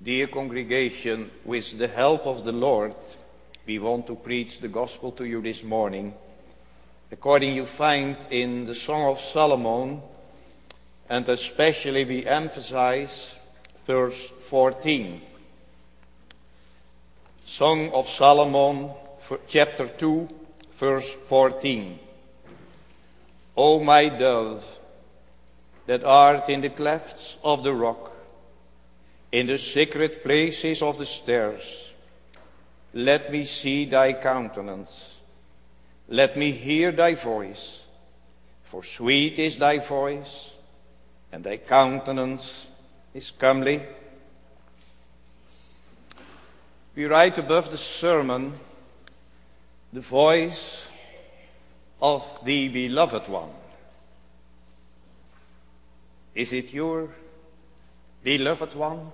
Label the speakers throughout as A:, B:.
A: Dear congregation, with the help of the Lord, we want to preach the gospel to you this morning, according you find in the Song of Solomon, and especially we emphasize verse 14. Song of Solomon, chapter 2, verse 14. O my dove, that art in the clefts of the rock, in the secret places of the stairs, let me see thy countenance, let me hear thy voice, for sweet is thy voice, and thy countenance is comely. We write above the sermon, the voice of the beloved one. Is it your beloved one?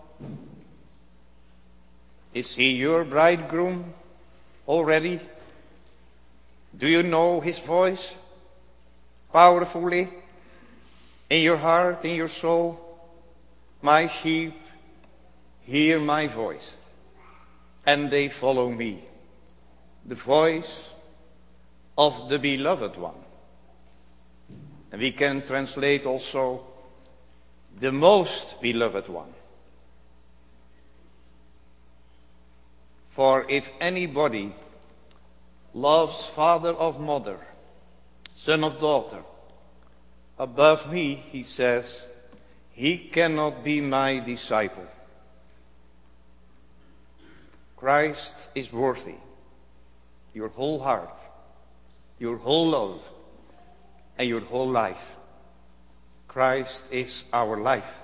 A: Is he your bridegroom already? Do you know his voice powerfully in your heart, in your soul? My sheep hear my voice, and they follow me. The voice of the beloved one. And we can translate also the most beloved one. For if anybody loves father or mother, son or daughter, above me, he says, he cannot be my disciple. Christ is worthy. Your whole heart, your whole love, and your whole life. Christ is our life.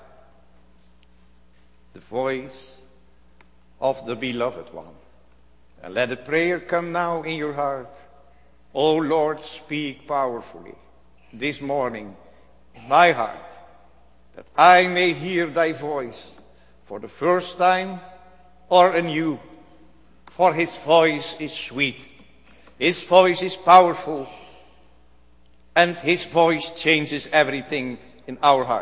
A: The voice of the beloved one. And let a prayer come now in your heart. O Lord, speak powerfully this morning in my heart, that I may hear thy voice for the first time or anew. For his voice is sweet, his voice is powerful, and his voice changes everything in our heart.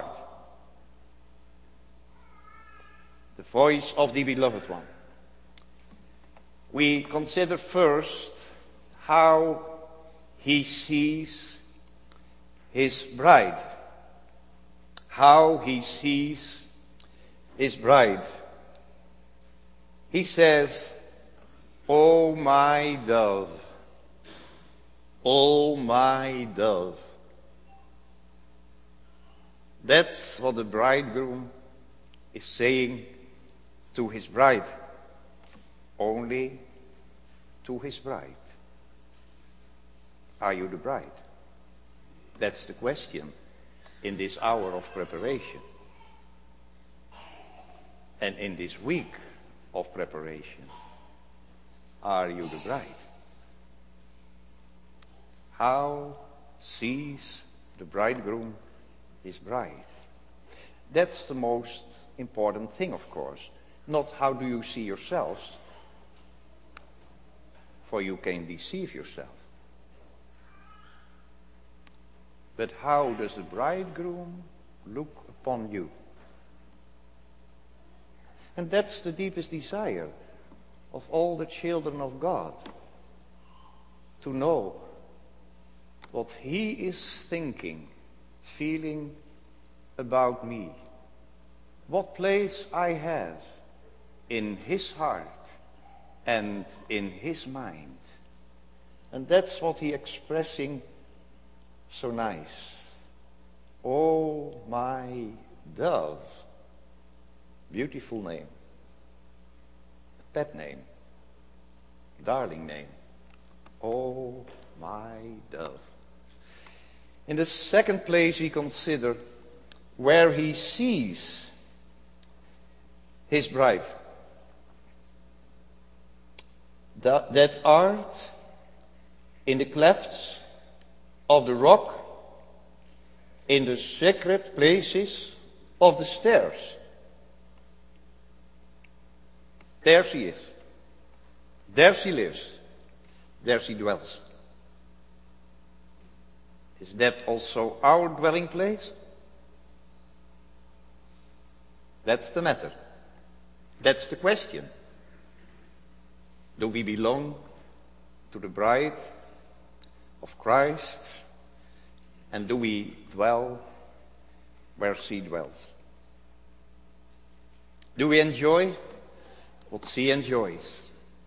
A: The voice of the beloved one. We consider first how he sees his bride. How he sees his bride. He says, O my dove, O my dove. That's what the bridegroom is saying to his bride. Only to his bride. Are you the bride? That's the question in this hour of preparation. And in this week of preparation. Are you the bride? How sees the bridegroom his bride? That's the most important thing, of course. Not how do you see yourselves, for you can deceive yourself. But how does the bridegroom look upon you? And that's the deepest desire of all the children of God, to know what he is thinking, feeling about me, what place I have in his heart and in his mind. And that's what he expressing so nice. Oh, my dove. Beautiful name. Pet name, darling name. Oh, my dove. In the second place, we consider where he sees his bride. That art in the clefts of the rock, in the secret places of the stairs. There she is. There she lives. There she dwells. Is that also our dwelling place? That's the matter. That's the question. Do we belong to the bride of Christ? And do we dwell where she dwells? Do we enjoy what she enjoys?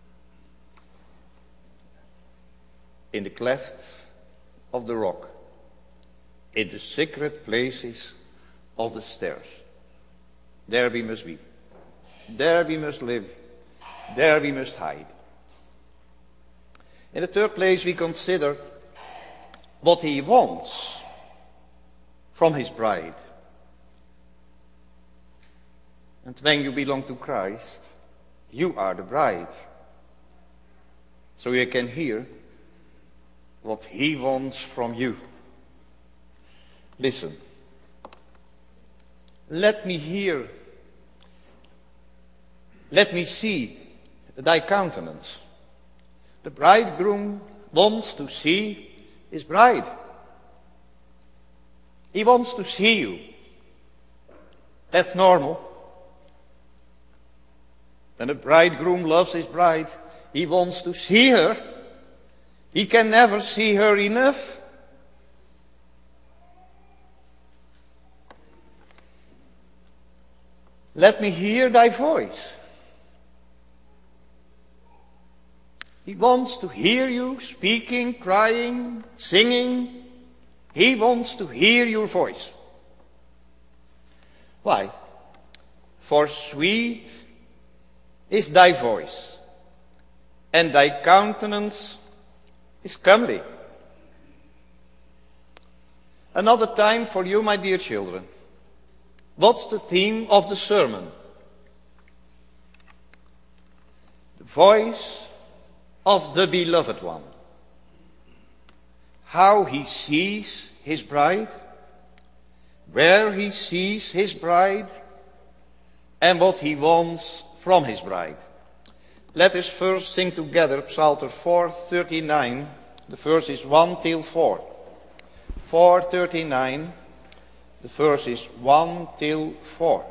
A: In the clefts of the rock, in the secret places of the stairs. There we must be. There we must live. There we must hide. In the third place, we consider what he wants from his bride. And when you belong to Christ, you are the bride. So you can hear what he wants from you. Listen. Let me hear. Let me see thy countenance. The bridegroom wants to see his bride. He wants to see you. That's normal. When a bridegroom loves his bride, he wants to see her. He can never see her enough. Let me hear thy voice. He wants to hear you speaking, crying, singing. He wants to hear your voice. Why? For sweet is thy voice, and thy countenance is comely. Another time for you, my dear children. What's the theme of the sermon? The voice of the beloved one. How he sees his bride, where he sees his bride, and what he wants from his bride. Let us first sing together Psalter 439, the verses 1 till 4. 439, the verses 1 till 4.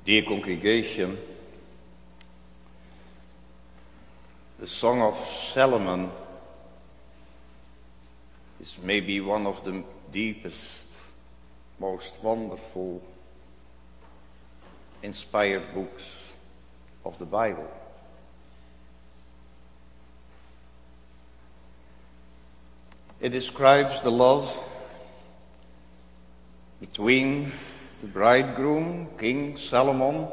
A: Dear congregation, the Song of Solomon is maybe one of the deepest, most wonderful, inspired books of the Bible. It describes the love between the bridegroom, King Solomon,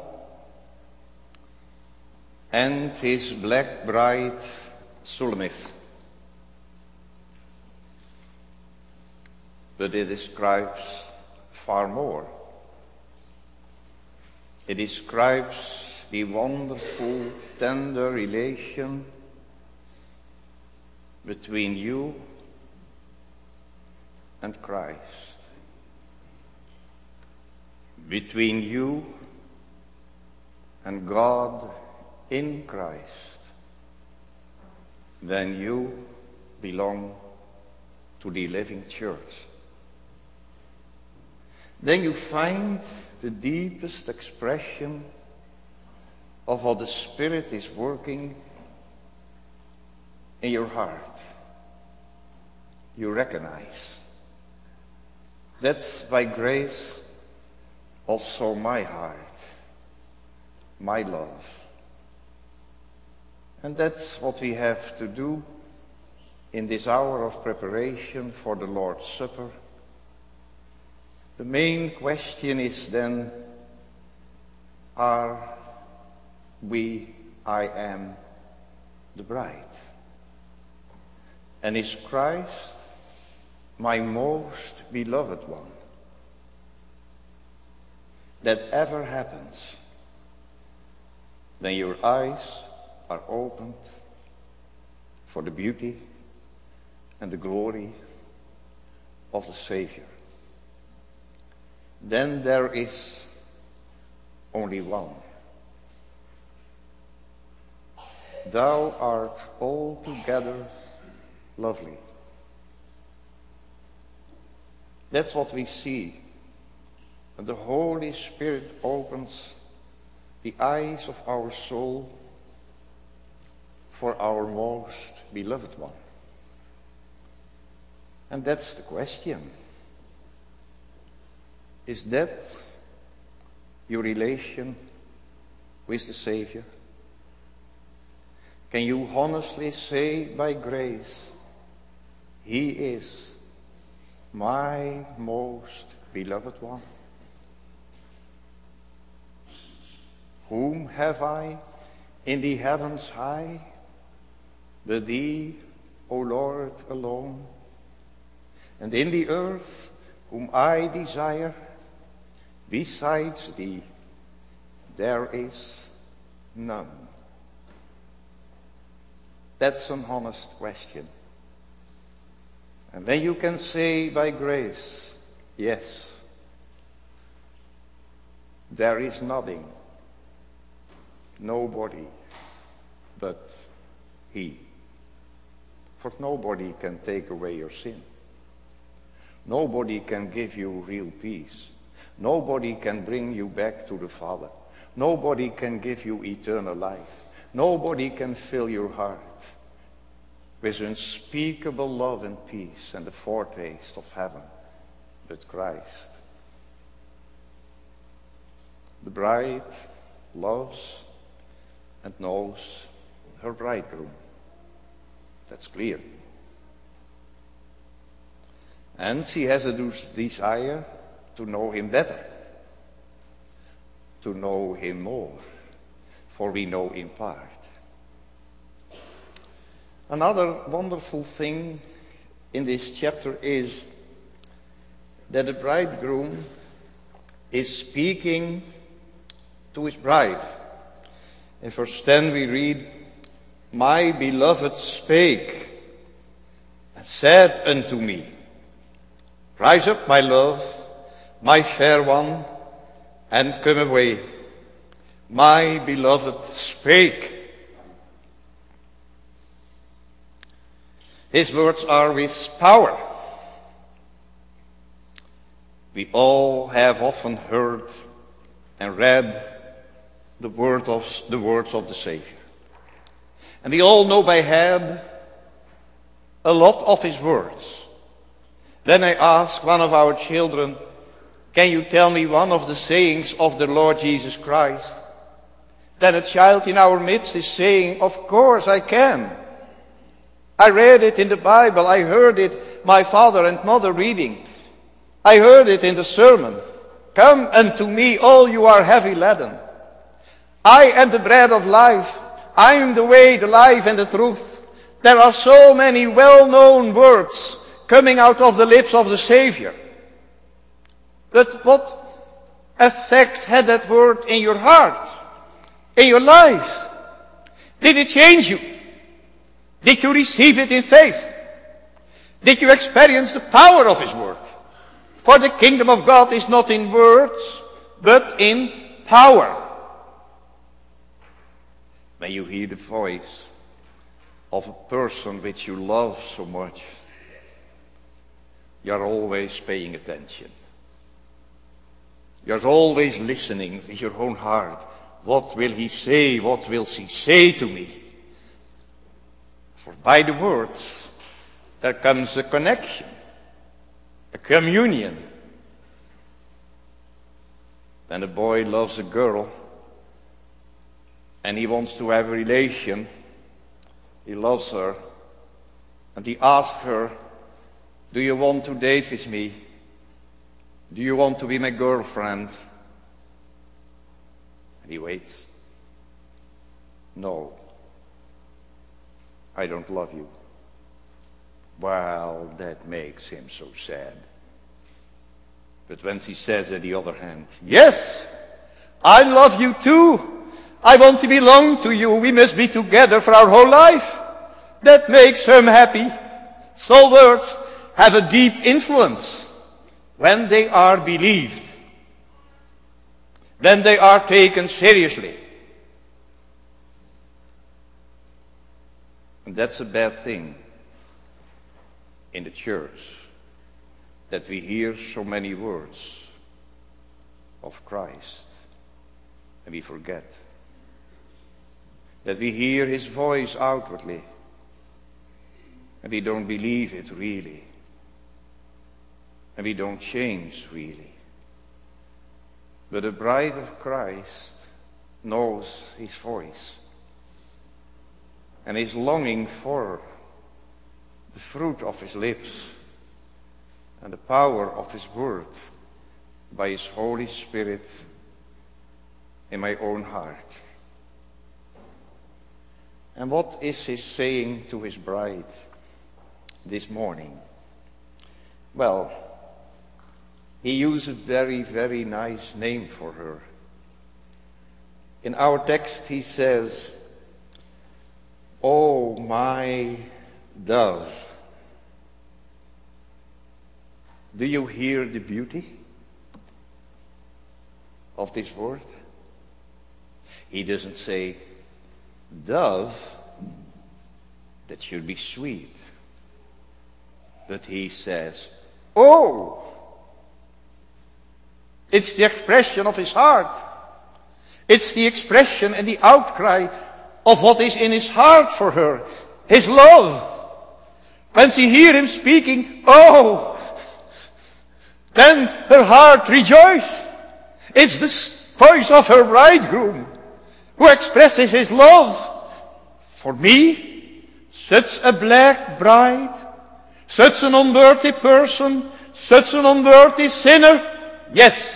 A: and his black bride, Shulamith. But it describes far more. It describes the wonderful, tender relation between you and Christ. Between you and God in Christ. Then you belong to the living church. Then you find the deepest expression of what the Spirit is working in your heart. You recognize. That's by grace also my heart, my love. And that's what we have to do in this hour of preparation for the Lord's Supper. The main question is then, are we, I am, the bride? And is Christ my most beloved one? That ever happens when your eyes are opened for the beauty and the glory of the Savior. Then there is only one. Thou art altogether lovely. That's what we see. And the Holy Spirit opens the eyes of our soul for our most beloved one. And that's the question. Is that your relation with the Savior? Can you honestly say by grace, He is my most beloved one? Whom have I in the heavens high, but Thee, O Lord, alone? And in the earth, whom I desire, besides Thee, there is none. That's an honest question. And then you can say by grace, yes, there is nothing, nobody but He. For nobody can take away your sin. Nobody can give you real peace. Nobody can bring you back to the Father. Nobody can give you eternal life. Nobody can fill your heart with unspeakable love and peace and the foretaste of heaven but Christ. The bride loves and knows her bridegroom. That's clear. And she has a desire to know him better, to know him more, for we know in part. Another wonderful thing in this chapter is that the bridegroom is speaking to his bride. In verse 10 we read, My beloved spake and said unto me, Rise up, my love, my fair one, and come away. My beloved spake. His words are with power. We all have often heard and read the words of the Savior. And we all know by head a lot of his words. Then I asked one of our children, can you tell me one of the sayings of the Lord Jesus Christ? Then a child in our midst is saying, of course I can. I read it in the Bible. I heard it my father and mother reading. I heard it in the sermon. Come unto me, all you are heavy laden. I am the bread of life. I am the way, the life, and the truth. There are so many well-known words coming out of the lips of the Savior. But what effect had that word in your heart, in your life? Did it change you? Did you receive it in faith? Did you experience the power of his word? For the kingdom of God is not in words, but in power. When you hear the voice of a person which you love so much, you're always paying attention. You're always listening with your own heart. What will he say? What will she say to me? For by the words, there comes a connection, a communion. When a boy loves a girl and he wants to have a relation, he loves her, and he asks her, do you want to date with me? Do you want to be my girlfriend? And he waits. No, I don't love you. Well, that makes him so sad. But when she says at the other hand, yes, I love you too. I want to belong to you. We must be together for our whole life. That makes him happy. So words have a deep influence when they are believed, when they are taken seriously. And that's a bad thing in the church, that we hear so many words of Christ and we forget. That we hear his voice outwardly and we don't believe it really. And we don't change really. But the bride of Christ knows his voice and is longing for the fruit of his lips and the power of his word by his Holy Spirit in my own heart. And what is he saying to his bride this morning? Well, he used a very, very nice name for her. In our text he says, "Oh, my dove." Do you hear the beauty of this word? He doesn't say, "Dove," that should be sweet. But he says, "Oh." It's the expression of his heart. It's the expression and the outcry of what is in his heart for her. His love. When she hears him speaking, "Oh," then her heart rejoices. It's the voice of her bridegroom who expresses his love. For me, such a black bride, such an unworthy person, such an unworthy sinner, yes.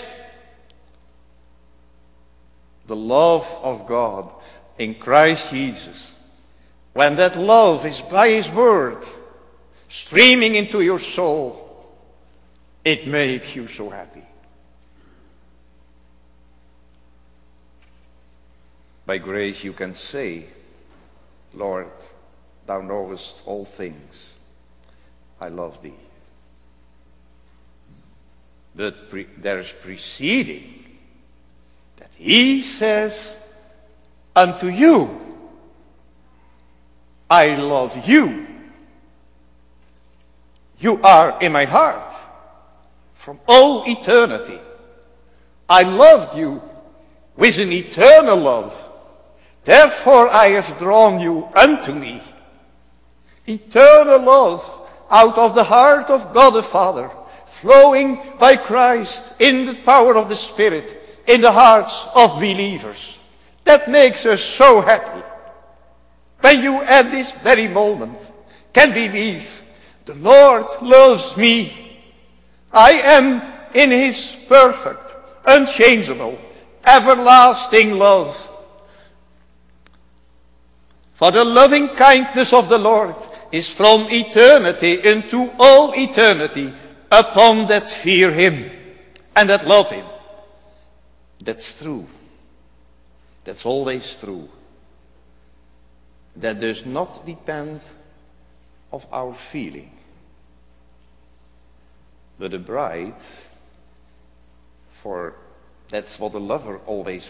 A: The love of God in Christ Jesus, when that love is by his word streaming into your soul, it makes you so happy. By grace you can say, "Lord, thou knowest all things. I love thee." But there is preceding that he says, "Unto you, I love you. You are in my heart from all eternity. I loved you with an eternal love. Therefore I have drawn you unto me. Eternal love out of the heart of God the Father, flowing by Christ in the power of the Spirit in the hearts of believers. That makes us so happy. When you at this very moment can believe, the Lord loves me. I am in his perfect, unchangeable, everlasting love. For the loving kindness of the Lord is from eternity into all eternity upon that fear him and that love him. That's true. That's always true. That does not depend of our feeling. But the bride, for that's what a lover always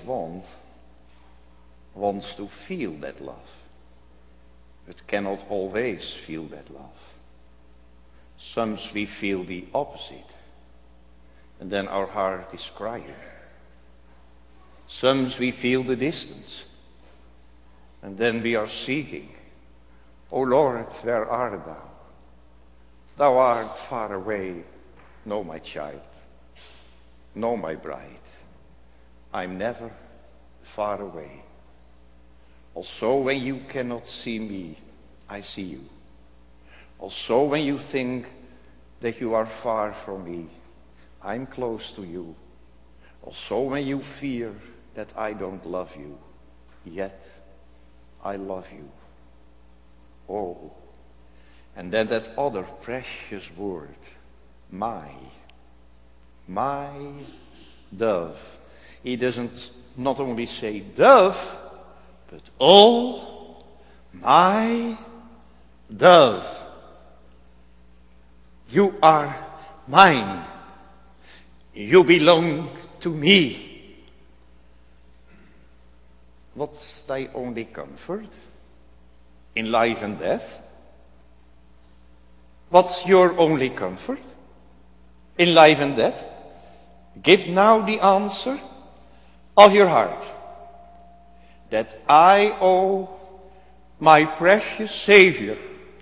A: wants to feel that love. But cannot always feel that love. Sometimes we feel the opposite. And then our heart is crying. Sometimes we feel the distance. And then we are seeking. O Lord, where art thou? Thou art far away. No, my child. No, my bride. I'm never far away. Also, when you cannot see me, I see you. Also, when you think that you are far from me, I'm close to you. Also, when you fear that I don't love you, yet I love you. Oh, and then that other precious word, my dove. He doesn't not only say dove, but oh, my dove. You are mine. You belong to me. What's thy only comfort in life and death? What's your only comfort in life and death? Give now the answer of your heart. That I owe my precious Savior.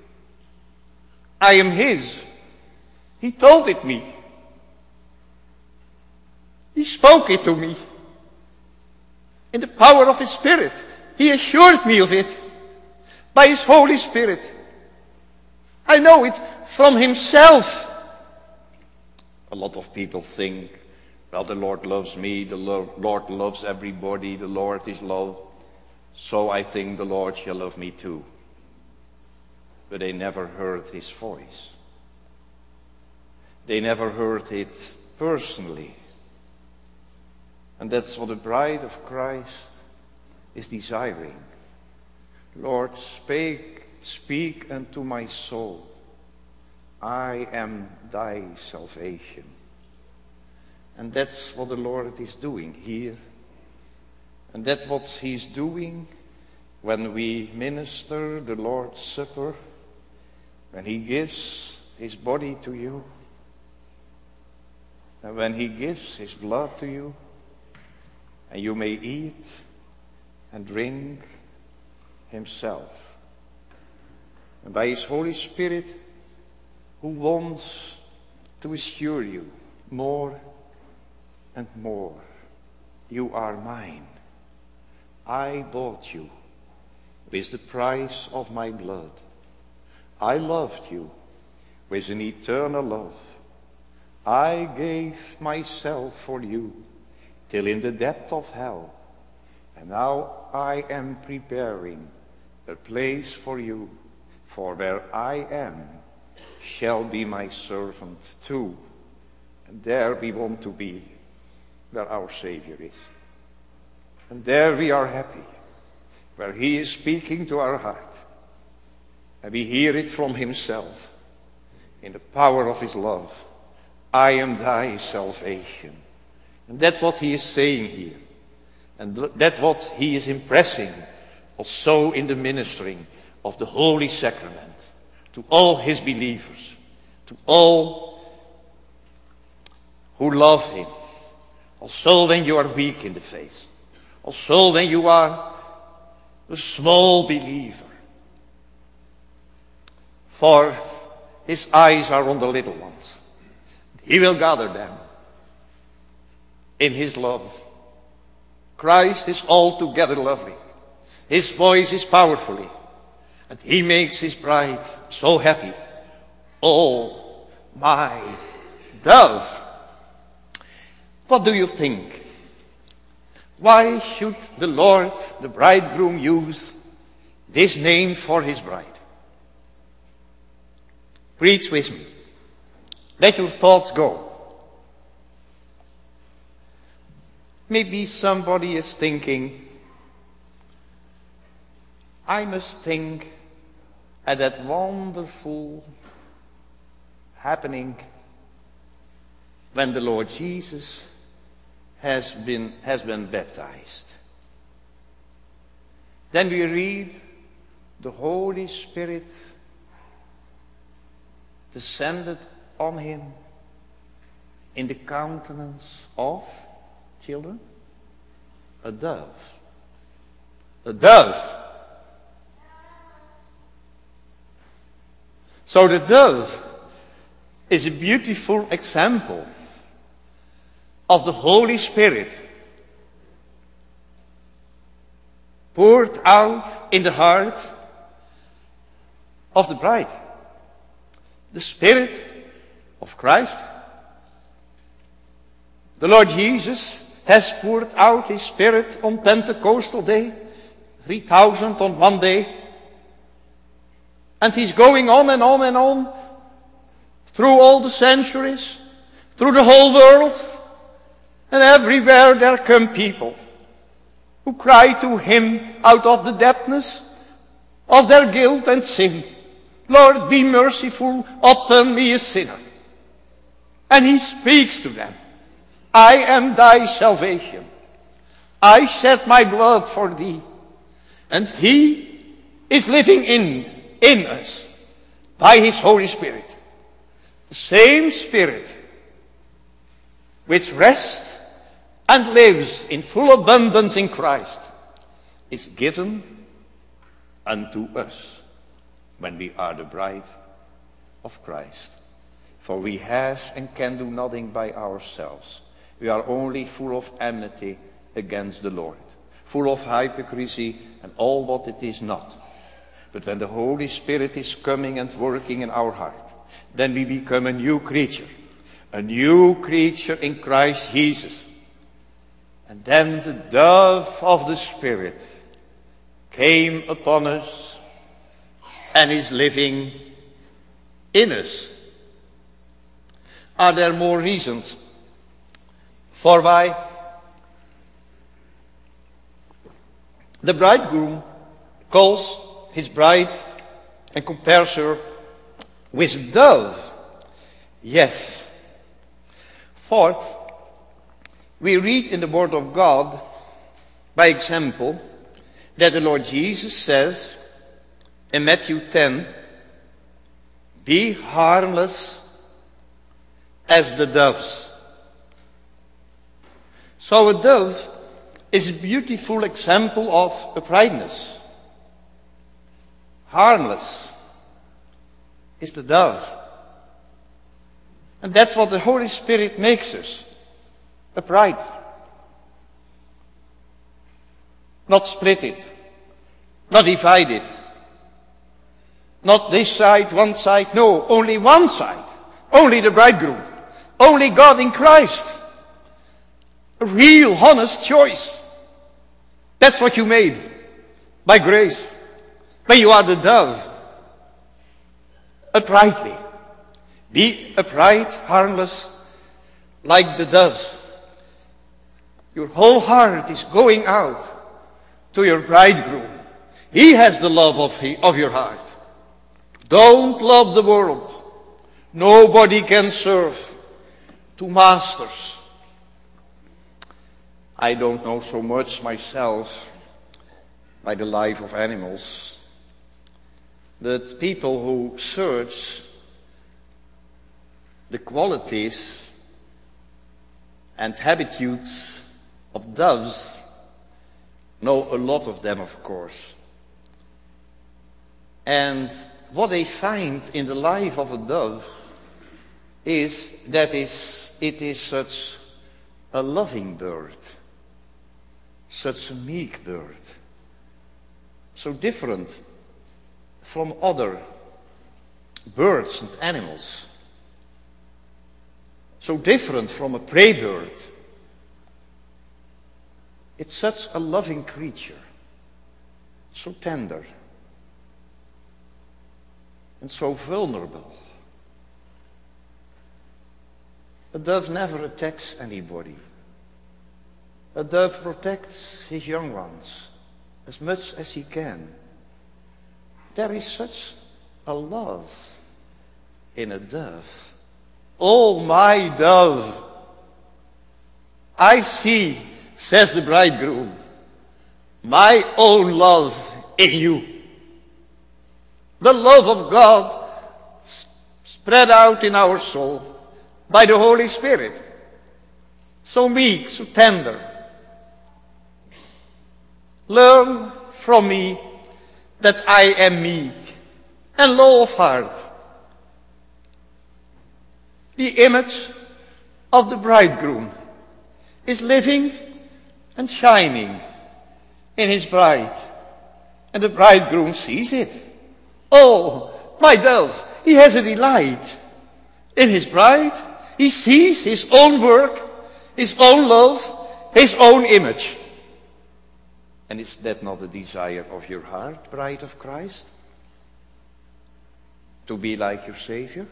A: I am his. He told it me. He spoke it to me. In the power of his Spirit. He assured me of it. By his Holy Spirit. I know it from himself. A lot of people think, well, the Lord loves me, the Lord loves everybody, the Lord is love. So I think the Lord shall love me too. But they never heard his voice. They never heard it personally. And that's what the bride of Christ is desiring. Lord, speak unto my soul. I am thy salvation. And that's what the Lord is doing here. And that's what he's doing when we minister the Lord's Supper, when he gives his body to you, and when he gives his blood to you, and you may eat and drink himself. And by his Holy Spirit, who wants to assure you more and more, you are mine. I bought you with the price of my blood. I loved you with an eternal love. I gave myself for you till in the depth of hell. And now I am preparing a place for you, for where I am shall be my servant too. And there we want to be, where our Savior is. And there we are happy, where he is speaking to our heart. And we hear it from himself, in the power of his love. I am thy salvation. And that's what he is saying here. And that's what he is impressing also in the ministering of the Holy Sacrament to all his believers, to all who love him. Also when you are weak in the faith, Also when you are a small believer. For his eyes are on the little ones. He will gather them in his love. Christ is altogether lovely. His voice is powerfully. And he makes his bride so happy. Oh, my dove. What do you think? Why should the Lord, the bridegroom, use this name for his bride? Preach with me. Let your thoughts go. Maybe somebody is thinking, I must think at that wonderful happening when the Lord Jesus has been baptized. Then we read the Holy Spirit descended on him in the countenance of children? A dove. A dove. So the dove is a beautiful example of the Holy Spirit poured out in the heart of the bride. The Spirit of Christ. The Lord Jesus has poured out his Spirit on Pentecostal Day, 3,000 on one day. And he's going on and on and on through all the centuries, through the whole world. And everywhere there come people who cry to him out of the depthness of their guilt and sin. Lord, be merciful upon me, a sinner. And he speaks to them. I am thy salvation. I shed my blood for thee. And he is living in us by his Holy Spirit. The same Spirit which rests and lives in full abundance in Christ is given unto us when we are the bride of Christ. For we have and can do nothing by ourselves. We are only full of enmity against the Lord, full of hypocrisy and all what it is not. But when the Holy Spirit is coming and working in our heart, then we become a new creature in Christ Jesus. And then the dove of the Spirit came upon us and is living in us. Are there more reasons for why the bridegroom calls his bride and compares her with a dove? Yes. Fourth, we read in the Word of God, by example, that the Lord Jesus says in Matthew 10, be harmless as the doves. So a dove is a beautiful example of uprightness. Harmless is the dove. And that's what the Holy Spirit makes us. Upright. Not splitted. Not divided. Not this side, one side. No, only one side. Only the bridegroom. Only God in Christ. A real, honest choice. That's what you made. By grace. When you are the dove. Uprightly. Be upright, harmless, like the doves. Your whole heart is going out to your bridegroom. He has the love of your heart. Don't love the world. Nobody can serve two masters. I don't know so much myself by the life of animals. But people who search the qualities and habitudes of doves know a lot of them, of course. And what they find in the life of a dove is that it is such a loving bird, such a meek bird, so different from other birds and animals, so different from a prey bird. It's such a loving creature, so tender and so vulnerable. A dove never attacks anybody. A dove protects his young ones as much as he can. There is such a love in a dove. Oh, my dove, I see, says the bridegroom, my own love in you. The love of God spread out in our soul by the Holy Spirit. So meek, so tender. Learn from me that I am meek and low of heart. The image of the bridegroom is living and shining in his bride. And the bridegroom sees it. Oh, my dove, he has a delight in his bride. He sees his own work, his own love, his own image. And is that not the desire of your heart, bride of Christ? To be like your Savior?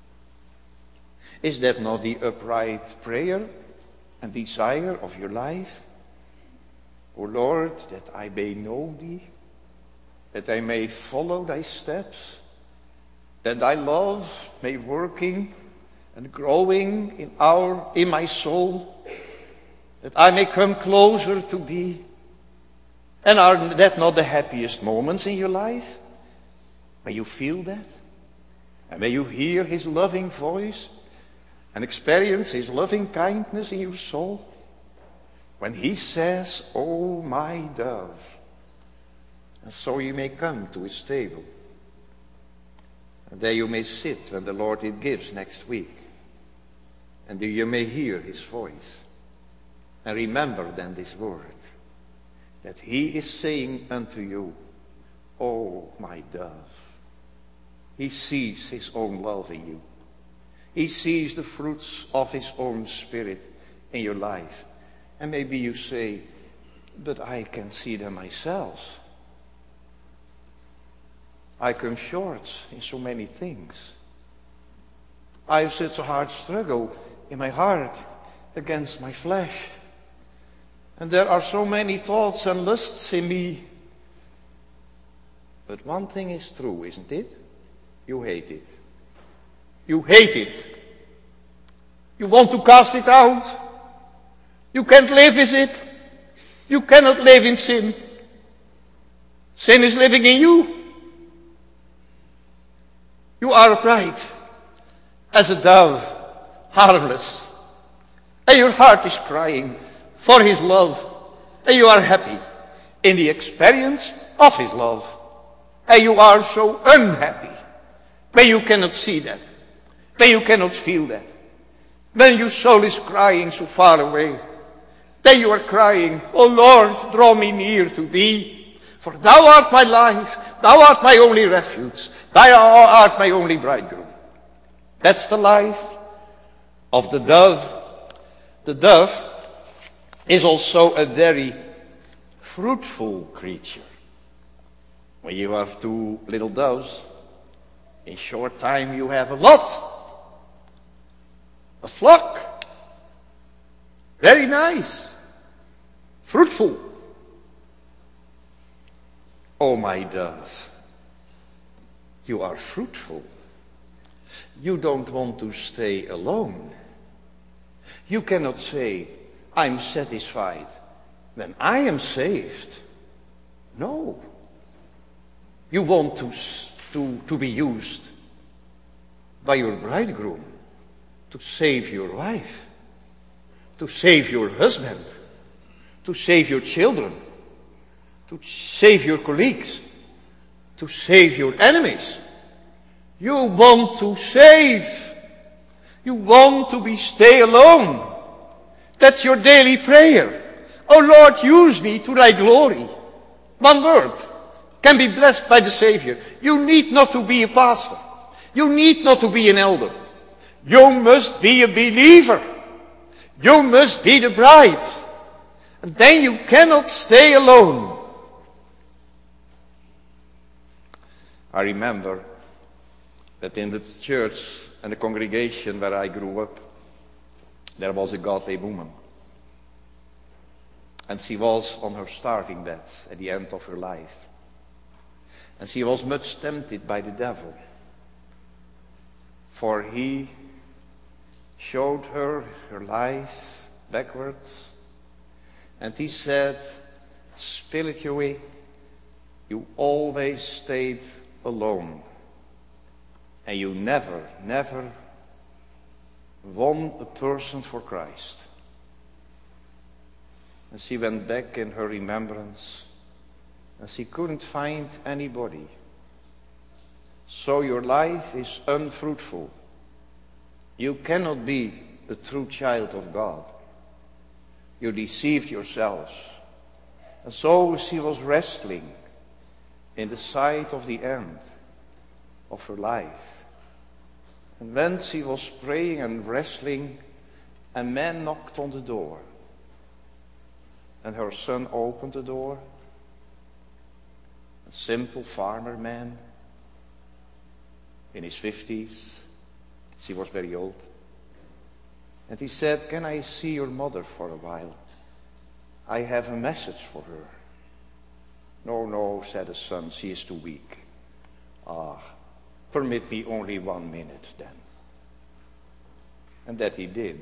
A: Is that not the upright prayer and desire of your life? O Lord, that I may know thee, that I may follow thy steps, that thy love may working and growing in my soul, that I may come closer to thee. And are that not the happiest moments in your life? When you feel that? And when you hear his loving voice and experience his loving kindness in your soul? When he says, oh, my dove. And so you may come to his table. And there you may sit when the Lord it gives next week. And there you may hear his voice. And remember then this word, that he is saying unto you, oh, my dove. He sees his own love in you. He sees the fruits of his own spirit in your life. And maybe you say, but I can see them myself. I come short in so many things. I have such a hard struggle in my heart against my flesh. And there are so many thoughts and lusts in me. But one thing is true, isn't it? You hate it. You hate it. You want to cast it out. You can't live with it. You cannot live in sin. Sin is living in you. You are upright as a dove, harmless. And your heart is crying for his love. And you are happy in the experience of his love. And you are so unhappy when you cannot see that. When you cannot feel that. When your soul is crying so far away. Then you are crying, oh Lord, draw me near to thee. For thou art my life, thou art my only refuge, thou art my only bridegroom. That's the life of the dove. The dove is also a very fruitful creature. When you have two little doves, in short time you have a lot. A flock. Very nice. Fruitful. Oh, my dove, you are fruitful. You don't want to stay alone. You cannot say, I'm satisfied when I am saved. No. You want to be used by your bridegroom to save your wife, to save your husband, to save your children, to save your colleagues, to save your enemies. You want to save. You want to stay alone. That's your daily prayer. Oh Lord, use me to thy glory. One word can be blessed by the Savior. You need not to be a pastor. You need not to be an elder. You must be a believer. You must be the bride. And then you cannot stay alone. I remember that in the church and the congregation where I grew up, there was a godly woman. And she was on her starving bed at the end of her life. And she was much tempted by the devil. For he showed her life backwards. And he said, spiritually, you always stayed alone. And you never won a person for Christ. And she went back in her remembrance, and she couldn't find anybody. So your life is unfruitful. You cannot be a true child of God. You deceived yourselves. And so she was wrestling in the sight of the end of her life. And when she was praying and wrestling, a man knocked on the door. And her son opened the door. A simple farmer man in his 50s. She was very old. And he said, can I see your mother for a while? I have a message for her. No, said the son, she is too weak. Permit me only 1 minute then. And that he did.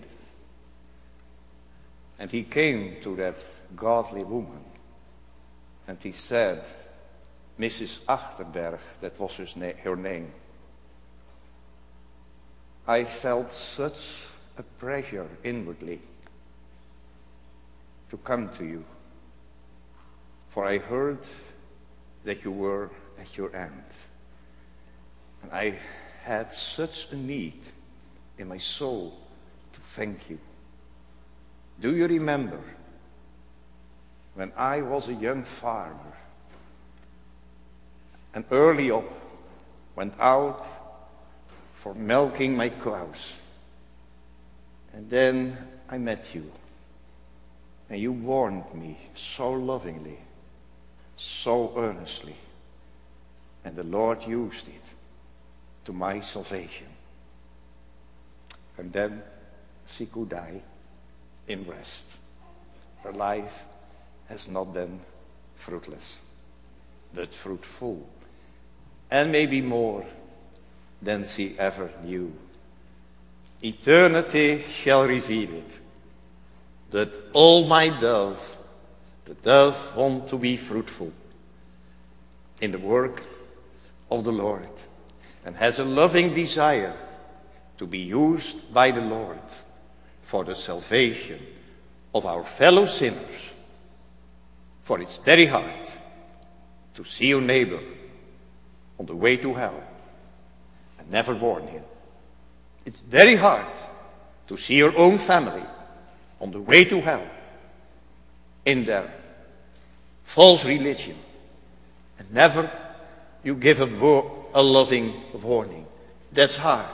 A: And he came to that godly woman. And he said, Mrs. Achterberg, that was her name. I felt such a pressure inwardly to come to you. For I heard that you were at your end. And I had such a need in my soul to thank you. Do you remember when I was a young farmer and early up went out for milking my cows? And then I met you, and you warned me so lovingly, so earnestly, and the Lord used it to my salvation. And then she could die in rest. Her life has not been fruitless, but fruitful, and maybe more than she ever knew. Eternity shall reveal it, that all my dove, the dove want to be fruitful in the work of the Lord, and has a loving desire to be used by the Lord for the salvation of our fellow sinners. For it's very hard to see your neighbor on the way to hell and never warn him. It's very hard to see your own family on the way to hell in their false religion and never you give a loving warning. That's hard.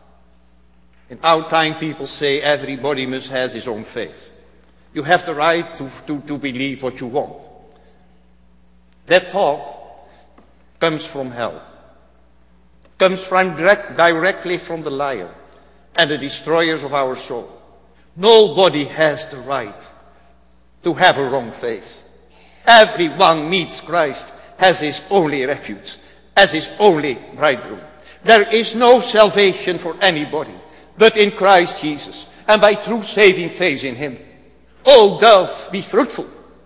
A: In our time people say everybody must have his own faith. You have the right to believe what you want. That thought comes from hell. Comes from directly from the liar and the destroyers of our soul. Nobody has the right to have a wrong faith. Everyone needs Christ as his only refuge, as his only bridegroom. There is no salvation for anybody but in Christ Jesus and by true saving faith in him. O dove, be fruitful.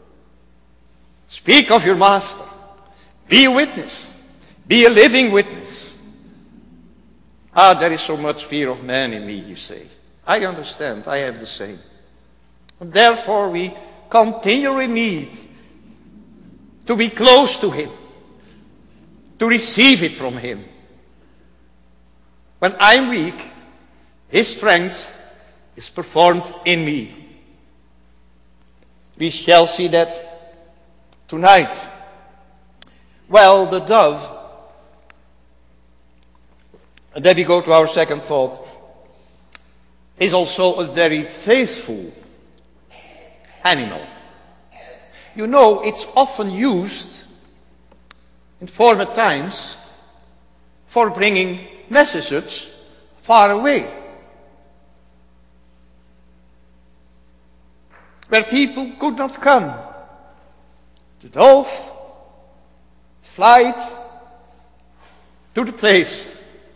A: Speak of your master. Be a witness. Be a living witness. There is so much fear of man in me, you say. I understand. I have the same. And therefore we continually need to be close to him, to receive it from him. When I'm weak, his strength is performed in me. We shall see that tonight. Well, the dove, and then we go to our second thought, is also a very faithful animal. You know, it's often used in former times for bringing messages far away, where people could not come. The dove flied to the place.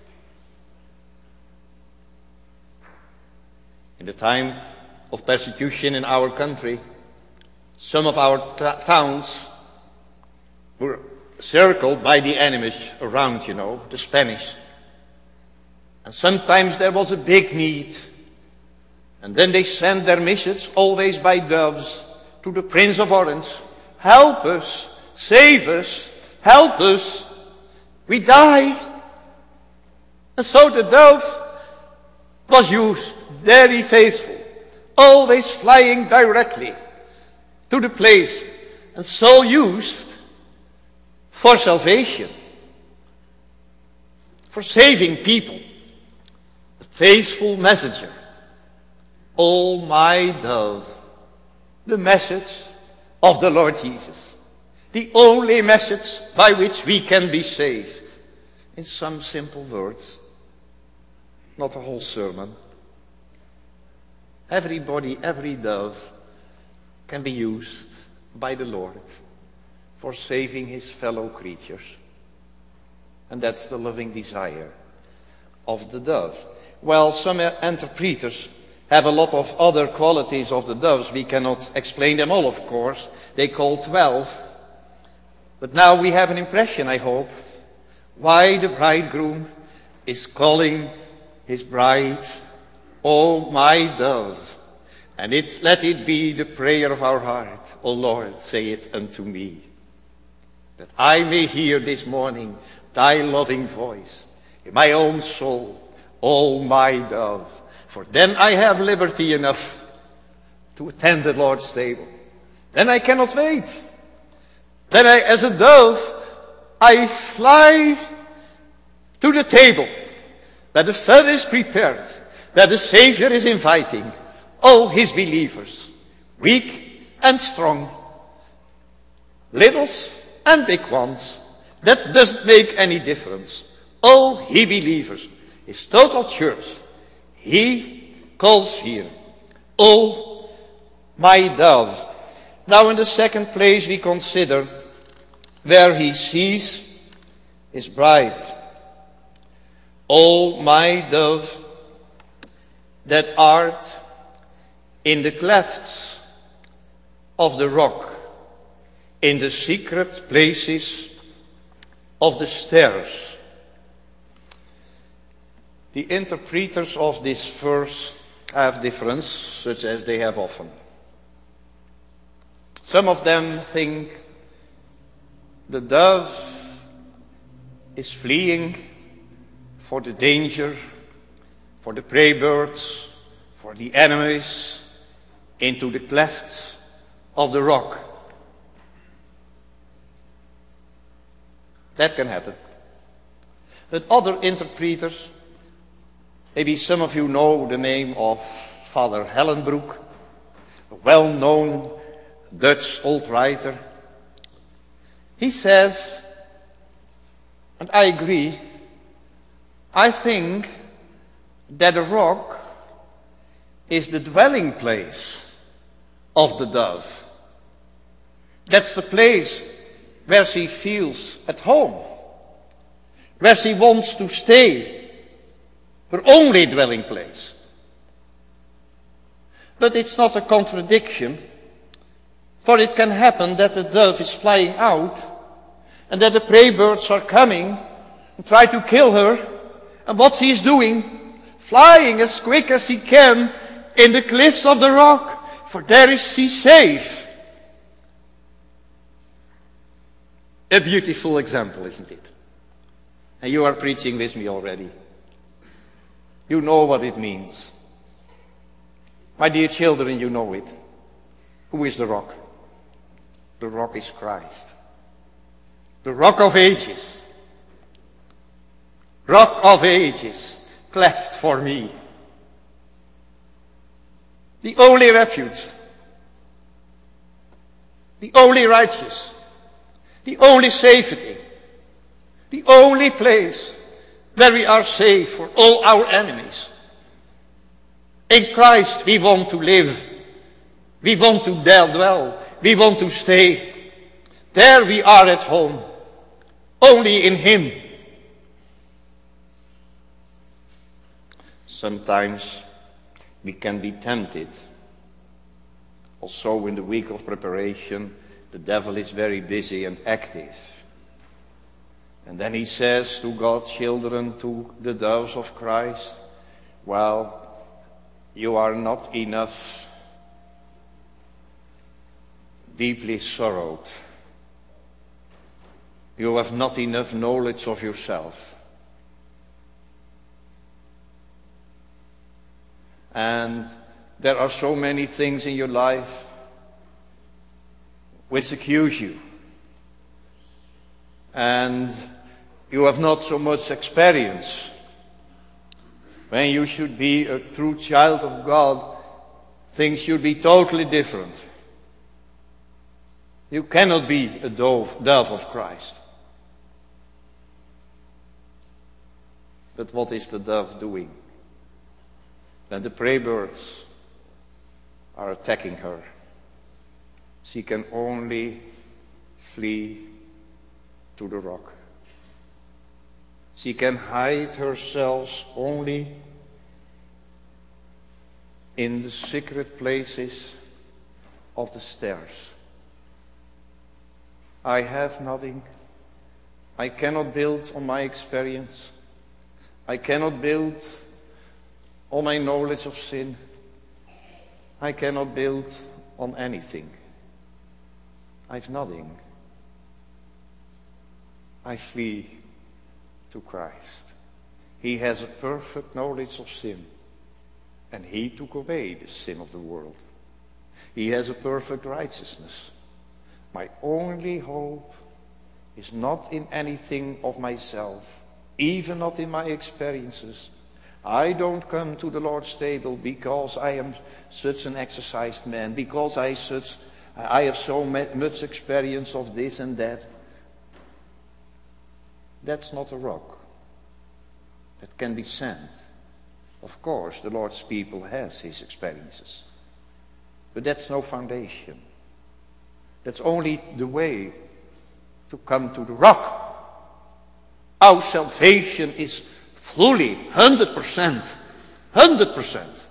A: In the time of persecution in our country, some of our towns were circled by the enemies around, the Spanish. And sometimes there was a big need. And then they sent their message, always by doves, to the Prince of Orange. Help us, save us, help us, we die. And so the dove was used, very faithful, always flying directly to the place, and so used for salvation, for saving people. A faithful messenger. Oh, my dove, the message of the Lord Jesus. The only message by which we can be saved. In some simple words, not a whole sermon. Everybody, every dove can be used by the Lord for saving his fellow creatures. And that's the loving desire of the dove. Well, some interpreters have a lot of other qualities of the doves. We cannot explain them all, of course. They call 12. But now we have an impression, I hope, why the bridegroom is calling his bride, "Oh, my dove." And let it be the prayer of our heart. "O Lord, say it unto me, that I may hear this morning thy loving voice in my own soul, oh, my dove. For then I have liberty enough to attend the Lord's table. Then I cannot wait. Then as a dove, I fly to the table where the fare is prepared, where the Savior is inviting all his believers, weak and strong, littles and big ones. That doesn't make any difference. All he believers, his total church, he calls here, "Oh, my dove." Now in the second place we consider where he sees his bride. "Oh, my dove, that art in the clefts of the rock, in the secret places of the stairs." The interpreters of this verse have difference, such as they have often. Some of them think the dove is fleeing for the danger, for the prey birds, for the enemies, into the clefts of the rock. That can happen. But other interpreters, maybe some of you know the name of Father Hellenbroek, a well-known Dutch old writer. He says, and I agree, I think that a rock is the dwelling place of the dove. That's the place where she feels at home, where she wants to stay, her only dwelling place. But it's not a contradiction, for it can happen that the dove is flying out and that the prey birds are coming and try to kill her, and what she is doing, flying as quick as she can in the cliffs of the rock, for there is she safe. A beautiful example, isn't it? And you are preaching with me already. You know what it means. My dear children, you know it. Who is the rock? The rock is Christ. The rock of ages. Rock of ages, cleft for me. The only refuge. The only righteous. The only safety. The only place where we are safe for all our enemies. In Christ we want to live. We want to dwell. We want to stay. There we are at home. Only in Him. Sometimes we can be tempted. Also in the week of preparation, the devil is very busy and active. And then he says to God's children, to the doves of Christ, well, you are not enough deeply sorrowed. You have not enough knowledge of yourself. And there are so many things in your life which accuse you. And you have not so much experience. When you should be a true child of God, things should be totally different. You cannot be a dove of Christ. But what is the dove doing? When the prey birds are attacking her, she can only flee to the rock. She can hide herself only in the secret places of the stairs. I have nothing. I cannot build on my experience. I cannot build on my knowledge of sin. I cannot build on anything. I have nothing. I flee to Christ. He has a perfect knowledge of sin, and He took away the sin of the world. He has a perfect righteousness. My only hope is not in anything of myself, even not in my experiences. I don't come to the Lord's table because I am such an exercised man, because I have so much experience of this and that. That's not a rock that can be sent. Of course, the Lord's people has His experiences. But that's no foundation. That's only the way to come to the rock. Our salvation is fully 100%. 100%.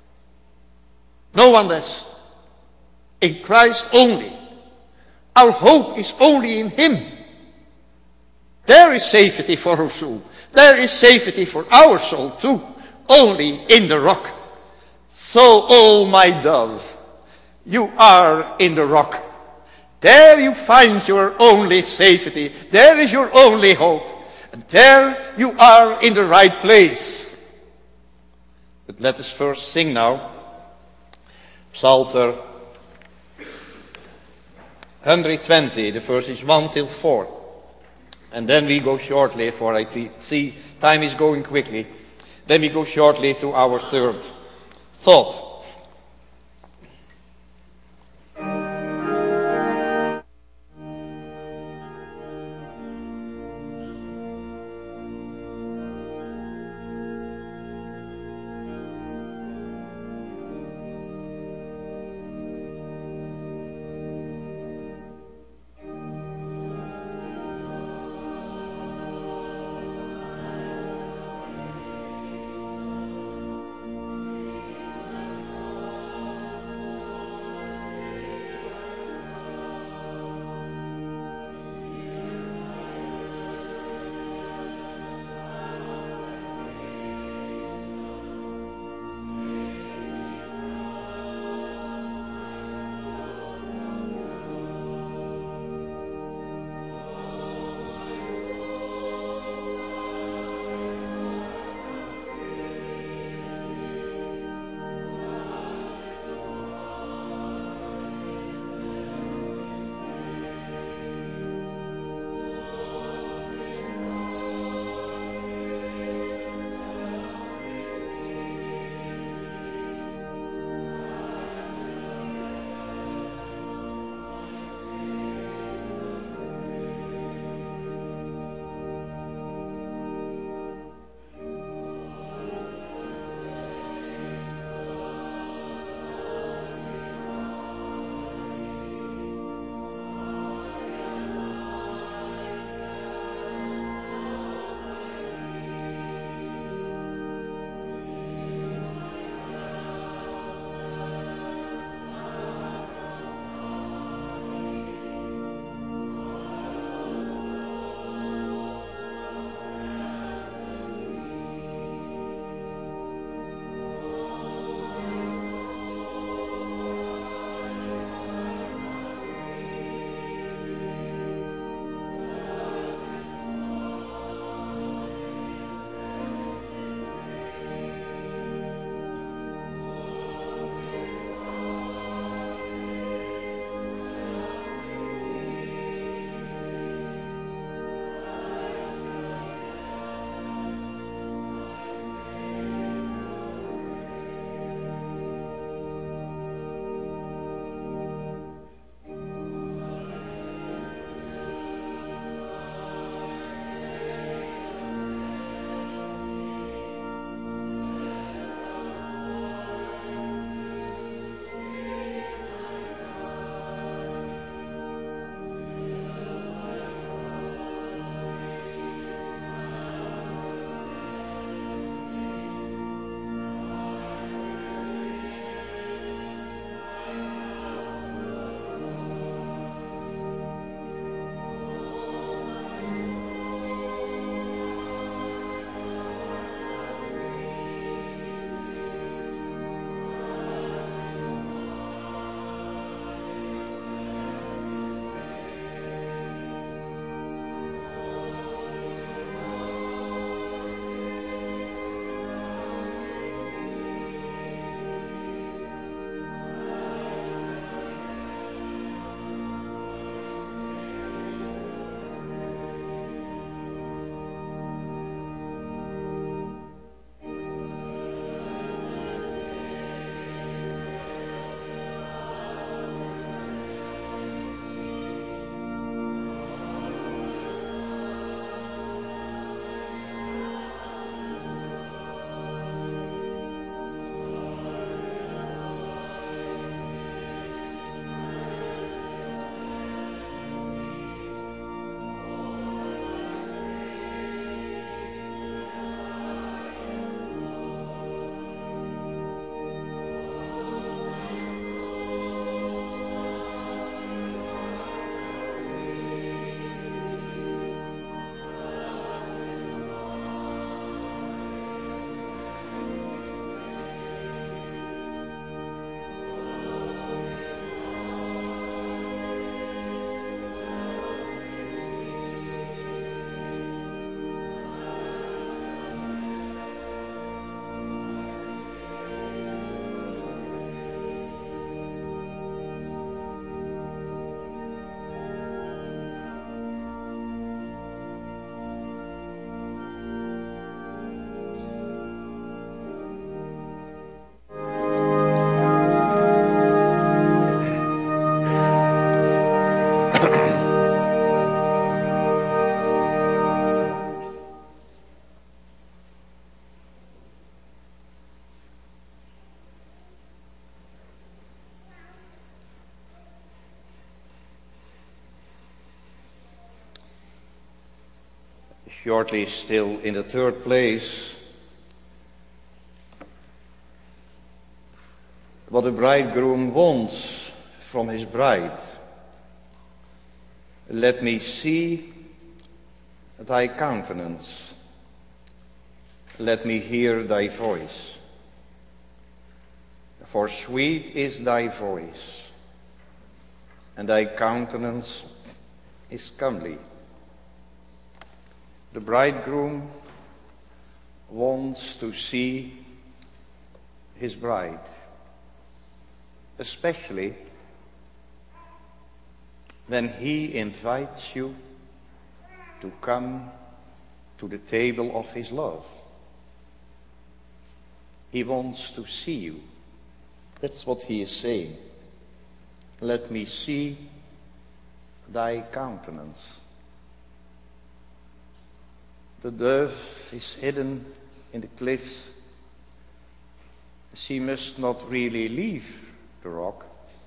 A: No one less. In Christ only. Our hope is only in Him. There is safety for our soul. There is safety for our soul too. Only in the rock. So, oh my dove, you are in the rock. There you find your only safety. There is your only hope. And there you are in the right place. But let us first sing now. Psalter 120, the verses 1 till 4. And then we go shortly, for I see time is going quickly. Then we go shortly to our third thought. shortly still in the third place, what the bridegroom wants from his bride. Let me see thy countenance. Let me hear thy voice. For sweet is thy voice, and thy countenance is comely. The bridegroom wants to see his bride, especially when he invites you to come to the table of his love. He wants to see you. That's what he is saying. Let me see thy countenance. The dove is hidden in the cliffs. She must not really leave the rock,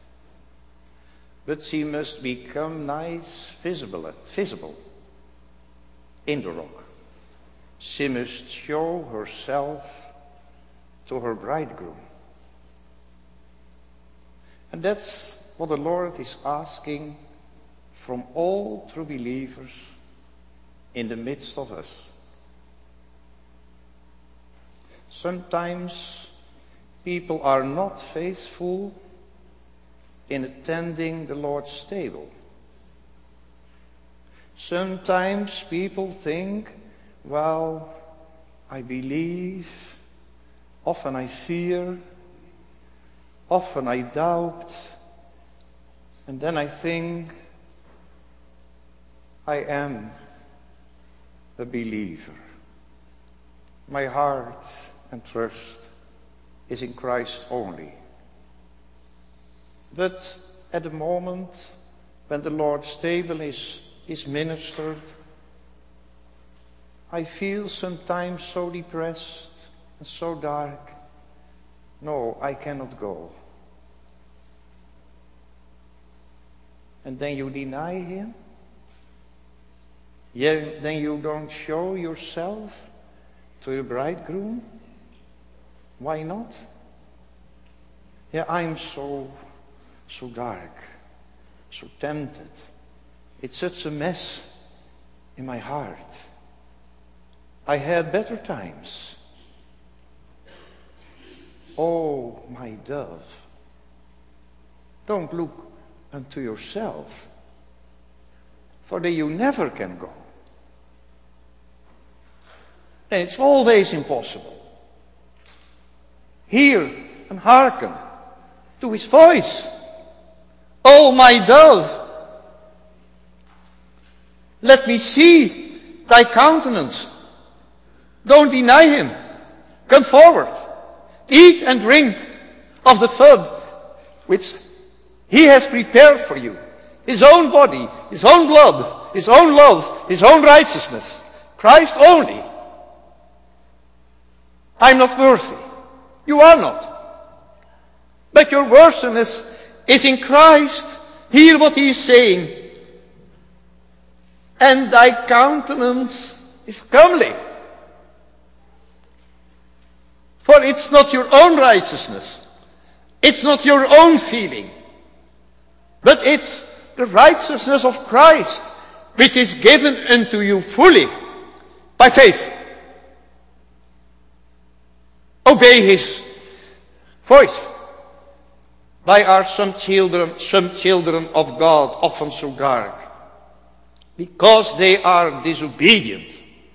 A: but she must become nice, visible in the rock. She must show herself to her bridegroom. And that's what the Lord is asking from all true believers in the midst of us. Sometimes people are not faithful in attending the Lord's table. Sometimes people think, well, I believe, often I fear, often I doubt, and then I think I am a believer. My heart and trust is in Christ only. But at the moment when the Lord's table is ministered, I feel sometimes so depressed and so dark. No, I cannot go. And then you deny him? Yeah, then you don't show yourself to the bridegroom? Why not? Yeah, I'm so dark, so tempted. It's such a mess in my heart. I had better times. Oh, my dove, don't look unto yourself, for then you never can go. And it's always impossible. Hear and hearken to his voice. Oh, my dove, let me see thy countenance. Don't deny him. Come forward. Eat and drink of the food which he has prepared for you. His own body, his own blood, his own love, his own righteousness. Christ only. I'm not worthy. You are not. But your worthiness is in Christ. Hear what he is saying. And thy countenance is comely. For it's not your own righteousness. It's not your own feeling. But it's the righteousness of Christ, which is given unto you fully by faith. Obey his voice. Why are some children of God often so dark? Because they are disobedient.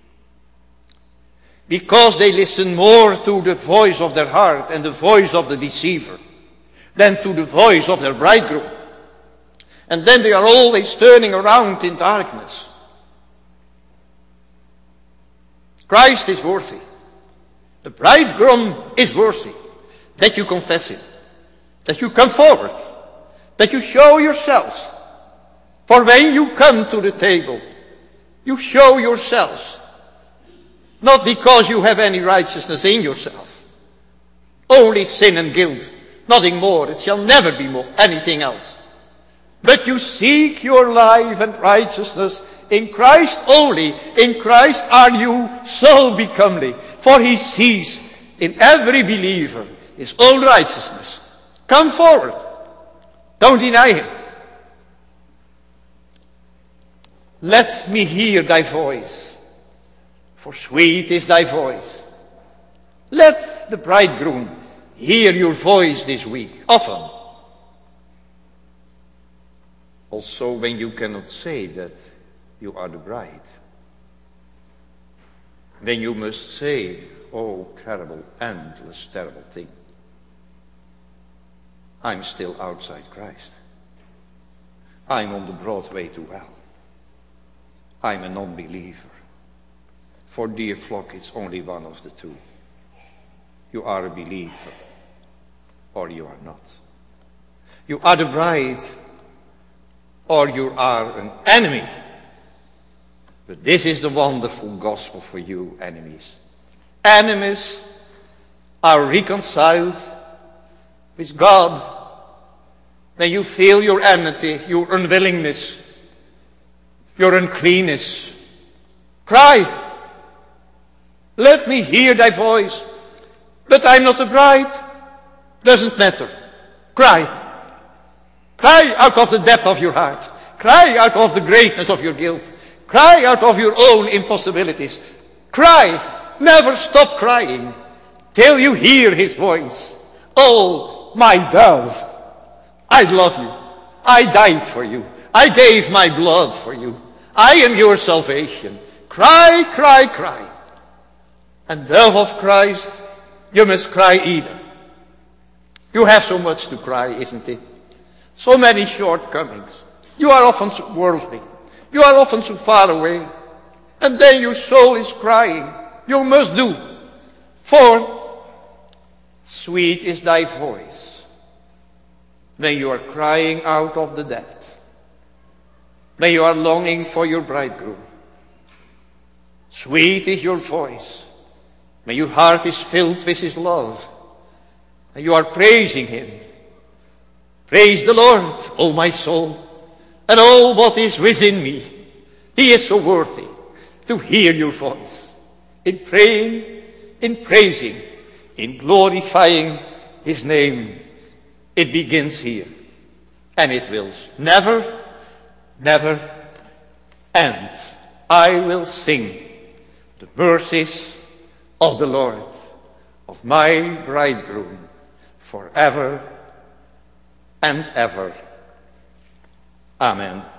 A: Because they listen more to the voice of their heart and the voice of the deceiver than to the voice of their bridegroom. And then they are always turning around in darkness. Christ is worthy. The bridegroom is worthy. That you confess him. That you come forward. That you show yourselves. For when you come to the table, you show yourselves. Not because you have any righteousness in yourself. Only sin and guilt. Nothing more. It shall never be more anything else. But you seek your life and righteousness in Christ only. In Christ are you so becomely. For he sees in every believer his own righteousness. Come forward. Don't deny him. Let me hear thy voice, for sweet is thy voice. Let the bridegroom hear your voice this week, often. Also when you cannot say that you are the bride. Then you must say, oh terrible, endless, terrible thing. I'm still outside Christ. I'm on the broad way to hell. I'm a non-believer. For dear flock, it's only one of the two. You are a believer, or you are not. You are the bride, or you are an enemy. But this is the wonderful gospel for you, enemies. Enemies are reconciled with God. When you feel your enmity, your unwillingness, your uncleanness, cry. Let me hear thy voice. But I'm not a bride. Doesn't matter. Cry. Cry out of the depth of your heart. Cry out of the greatness of your guilt. Cry out of your own impossibilities. Cry. Never stop crying till you hear his voice. Oh, my dove, I love you. I died for you. I gave my blood for you. I am your salvation. Cry, cry, cry. And dove of Christ, you must cry either. You have so much to cry, isn't it? So many shortcomings. You are often so worldly. You are often so far away. And then your soul is crying. You must do. For sweet is thy voice when you are crying out of the depth. When you are longing for your bridegroom. Sweet is your voice when your heart is filled with his love. And you are praising him. Praise the Lord, O my soul, and all what is within me. He is so worthy to hear your voice. In praying, in praising, in glorifying his name. It begins here. And it will never, never end. I will sing the mercies of the Lord, of my bridegroom, forever and ever. Amen.